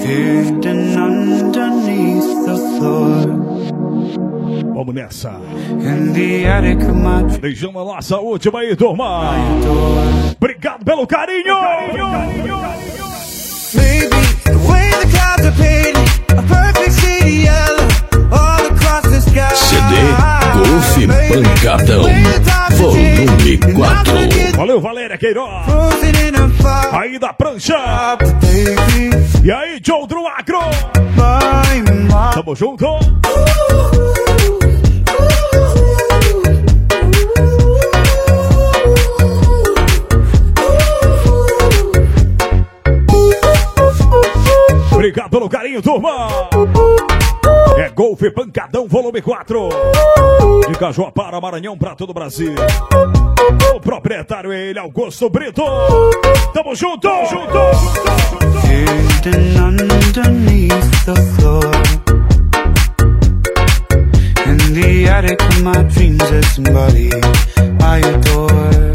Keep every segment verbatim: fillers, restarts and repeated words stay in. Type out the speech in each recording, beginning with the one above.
hidden underneath the floor. Vamos nessa. In the attic of my dreams. Beijando a nossa última aí, turma. Obrigado pelo carinho. Maybe the way the clouds are painted, a perfect city yellow all across the sky. C D Golf Pancadão, volume quatro. Valeu, Valéria Queiroz. Aí da prancha. E aí, Joe do Agro. Tamo junto. Obrigado pelo carinho, turma. É Golf Pancadão, volume quatro. De Cajuá para Maranhão, para todo o Brasil. O proprietário é ele, Augusto Brito. Tamo junto, junto. Hidden underneath the floor. In the attic of my dreams, there's somebody I adore.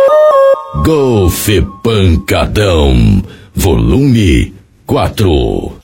Golf Pancadão, volume quatro.